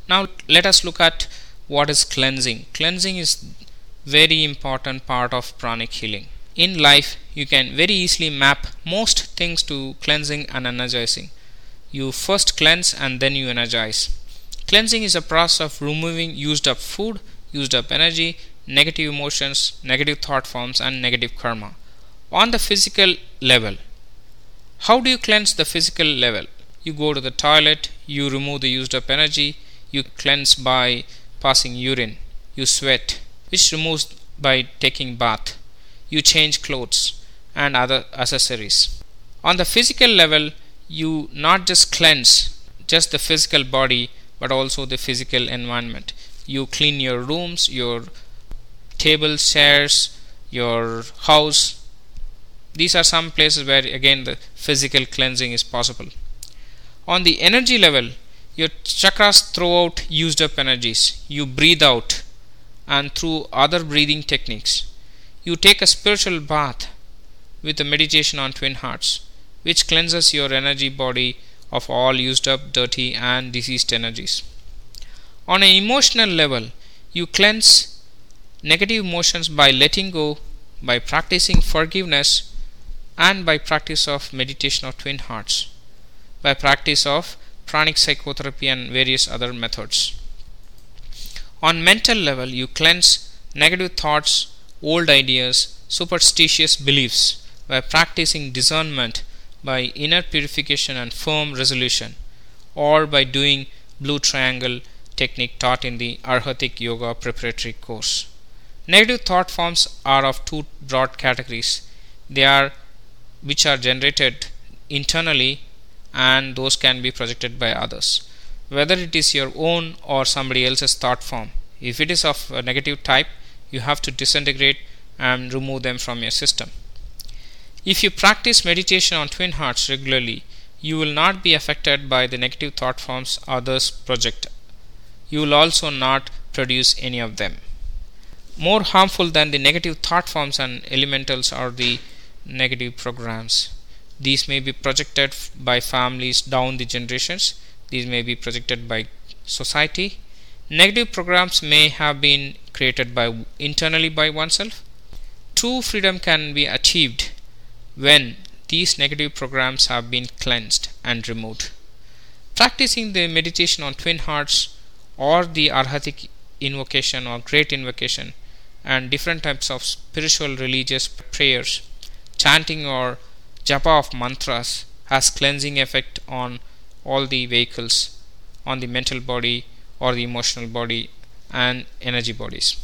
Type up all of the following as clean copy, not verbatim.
Now let us look at what is cleansing. Cleansing is very important part of pranic healing. In life, you can very easily map most things to cleansing and energizing. You first cleanse and then you energize. Cleansing is a process of removing used up food, used up energy, negative emotions, negative thought forms, and negative karma. On the physical level, how do you cleanse the physical level? You go to the toilet, you remove the used up energy, you cleanse by passing urine, you sweat, which removes by taking bath, you change clothes and other accessories. On the physical level, you not just cleanse just the physical body but also the physical environment. You clean your rooms, your tables, chairs, your house. These are some places where again the physical cleansing is possible. On the energy level, your chakras throw out used up energies. You breathe out, and through other breathing techniques, you take a spiritual bath with a meditation on twin hearts, which cleanses your energy body of all used up, dirty, and diseased energies. On an emotional level, you cleanse negative emotions by letting go, by practicing forgiveness, and by practice of meditation of twin hearts, by practice of pranic psychotherapy and various other methods. On mental level, you cleanse negative thoughts, old ideas, superstitious beliefs by practicing discernment, by inner purification and firm resolution, or by doing blue triangle technique taught in the Arhatic Yoga preparatory course. Negative thought forms are of two broad categories. They are which are generated internally, and those can be projected by others, whether it is your own or somebody else's thought form. If it is of a negative type, you have to disintegrate and remove them from your system. If you practice meditation on twin hearts regularly, you will not be affected by the negative thought forms others project. You will also not produce any of them. More harmful than the negative thought forms and elementals are the negative programs. These may be projected by families down the generations. These may be projected by society. Negative programs may have been created internally by oneself. True freedom can be achieved when these negative programs have been cleansed and removed. Practicing the meditation on twin hearts or the Arhatic invocation or great invocation and different types of spiritual religious prayers, chanting or japa of mantras has cleansing effect on all the vehicles, on the mental body or the emotional body and energy bodies.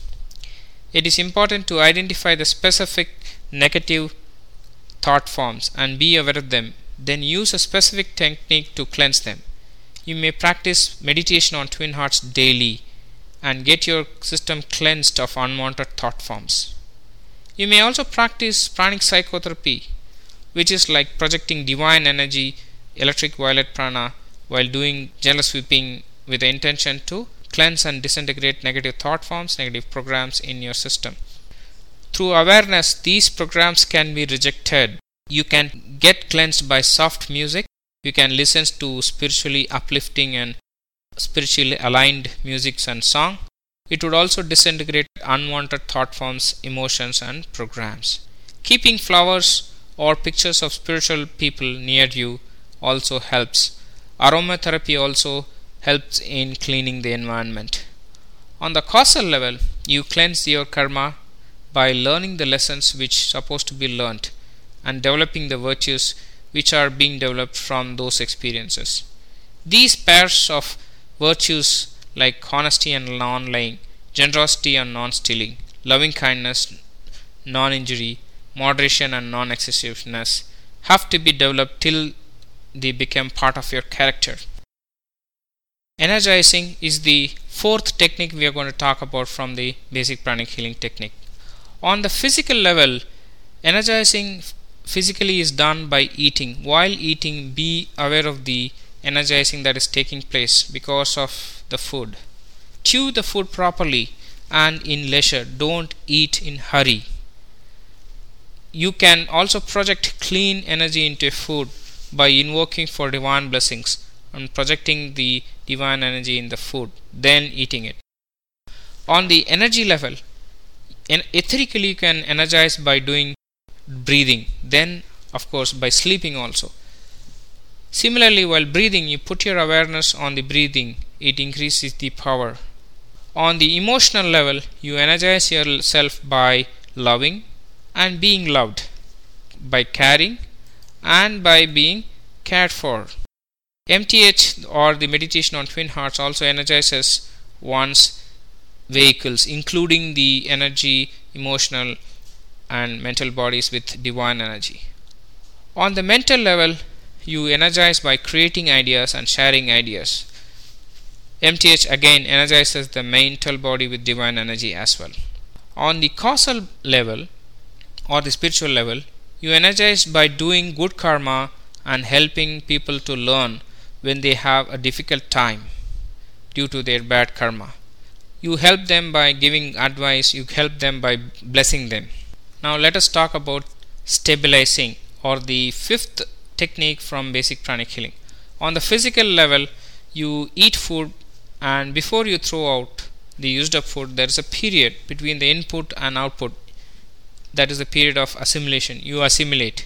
It is important to identify the specific negative thought forms and be aware of them, then use a specific technique to cleanse them. You may practice meditation on twin hearts daily and get your system cleansed of unwanted thought forms. You may also practice pranic psychotherapy, which is like projecting divine energy, electric violet prana, while doing general sweeping with the intention to cleanse and disintegrate negative thought forms, negative programs in your system. Through awareness, these programs can be rejected. You can get cleansed by soft music. You can listen to spiritually uplifting and spiritually aligned music and song. It would also disintegrate unwanted thought forms, emotions and programs. Keeping flowers or pictures of spiritual people near you also helps. Aromatherapy also helps in cleaning the environment. On the causal level, you cleanse your karma by learning the lessons which are supposed to be learnt and developing the virtues which are being developed from those experiences. These pairs of virtues like honesty and non-lying, generosity and non-stealing, loving kindness, non-injury, moderation and non-excessiveness have to be developed till they become part of your character. Energizing is the fourth technique we are going to talk about from the basic pranic healing technique. On the physical level, energizing physically is done by eating. While eating, be aware of the energizing that is taking place because of the food. Chew the food properly and in leisure. Don't eat in hurry. You can also project clean energy into food by invoking for divine blessings and projecting the divine energy in the food, then eating it. On the energy level, ethically you can energize by doing breathing, then of course by sleeping also. Similarly, while breathing, you put your awareness on the breathing, it increases the power. On the emotional level, you energize yourself by loving and being loved, by caring and by being cared for. MTH, or the meditation on twin hearts, also energizes one's vehicles, including the energy, emotional and mental bodies with divine energy. On the mental level, you energize by creating ideas and sharing ideas. MTH again energizes the mental body with divine energy as well. On the causal level or the spiritual level, you energize by doing good karma and helping people to learn when they have a difficult time due to their bad karma. You help them by giving advice, you help them by blessing them. Now let us talk about stabilizing, or the fifth technique from basic pranic healing. On the physical level, you eat food, and before you throw out the used up food, there is a period between the input and output. That is the period of assimilation. You assimilate.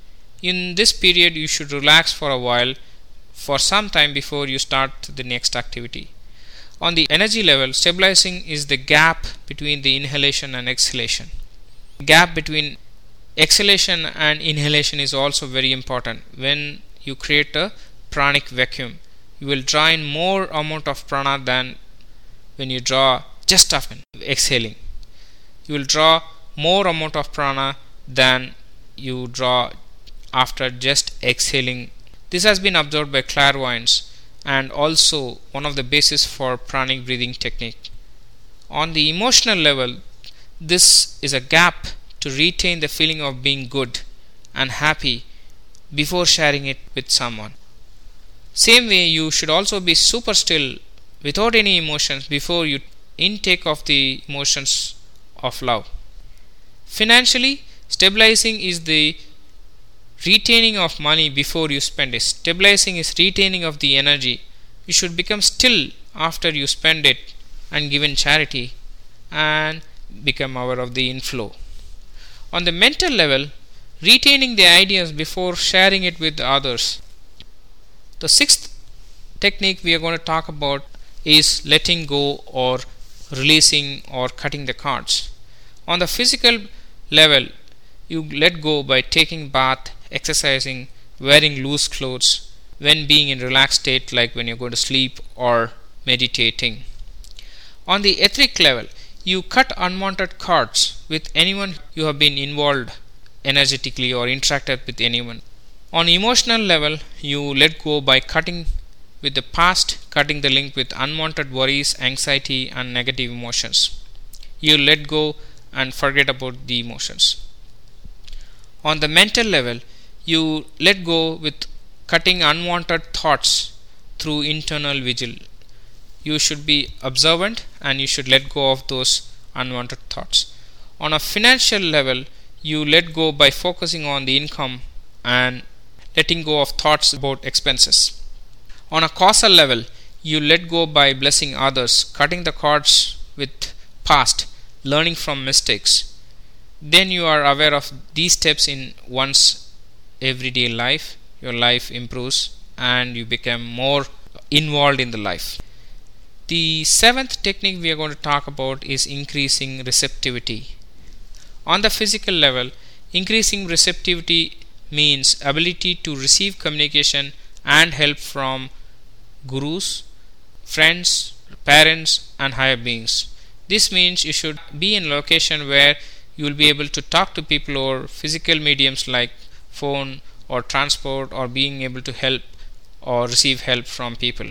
In this period, you should relax for a while, for some time before you start the next activity. On the energy level, stabilizing is the gap between the inhalation and exhalation. The gap between exhalation and inhalation is also very important. When you create a pranic vacuum, you will draw in more amount of prana than when you draw just after exhaling. You will draw more amount of prana than you draw after just exhaling. This has been observed by clairvoyants and also one of the basis for pranic breathing technique. On the emotional level, this is a gap to retain the feeling of being good and happy before sharing it with someone. Same way, you should also be super still without any emotions before you intake of the emotions of love. Financially, stabilizing is the retaining of money before you spend it. Stabilizing is retaining of the energy. You should become still after you spend it and give in charity and become aware of the inflow. On the mental level, retaining the ideas before sharing it with others. The sixth technique we are going to talk about is letting go or releasing or cutting the cards. On the physical level, you let go by taking bath, exercising, wearing loose clothes, when being in relaxed state like when you're going to sleep or meditating. On the etheric level, you cut unwanted cards with anyone you have been involved energetically or interacted with anyone. On emotional level, you let go by cutting with the past, cutting the link with unwanted worries, anxiety and negative emotions. You let go and forget about the emotions. On the mental level, you let go with cutting unwanted thoughts through internal vigil. You should be observant and you should let go of those unwanted thoughts. On a financial level, you let go by focusing on the income and letting go of thoughts about expenses. On a causal level, you let go by blessing others, cutting the cords with past, learning from mistakes. Then you are aware of these steps in one's everyday life. Your life improves and you become more involved in the life. The seventh technique we are going to talk about is increasing receptivity. On the physical level, increasing receptivity means ability to receive communication and help from gurus, friends, parents and higher beings. This means you should be in a location where you will be able to talk to people over physical mediums like phone or transport, or being able to help or receive help from people.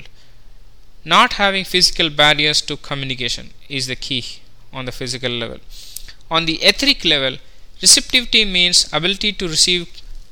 Not having physical barriers to communication is the key on the physical level. On the etheric level, receptivity means ability to receive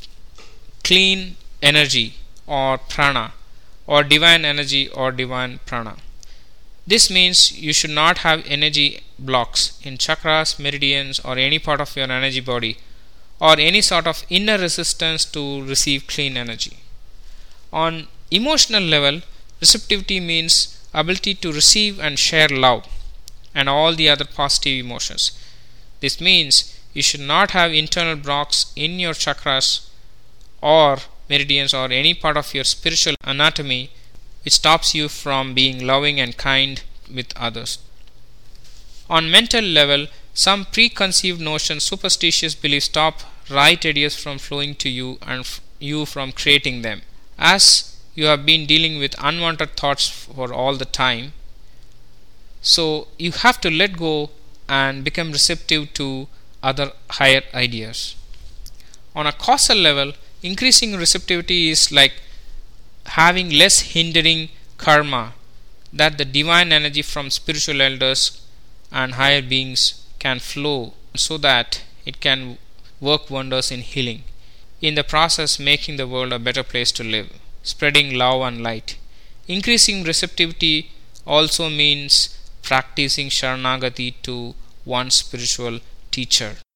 clean energy or prana, or divine energy or divine prana. This means you should not have energy blocks in chakras, meridians or any part of your energy body, or any sort of inner resistance to receive clean energy. On emotional level, receptivity means ability to receive and share love and all the other positive emotions. This means you should not have internal blocks in your chakras or meridians or any part of your spiritual anatomy which stops you from being loving and kind with others. On mental level, some preconceived notions, superstitious beliefs stop right ideas from flowing to you and you from creating them. As you have been dealing with unwanted thoughts for all the time, so you have to let go and become receptive to other higher ideas. On a causal level, increasing receptivity is like having less hindering karma that the divine energy from spiritual elders and higher beings can flow so that it can work wonders in healing, in the process making the world a better place to live, spreading love and light. Increasing receptivity also means practicing Sharanagati to one's spiritual teacher.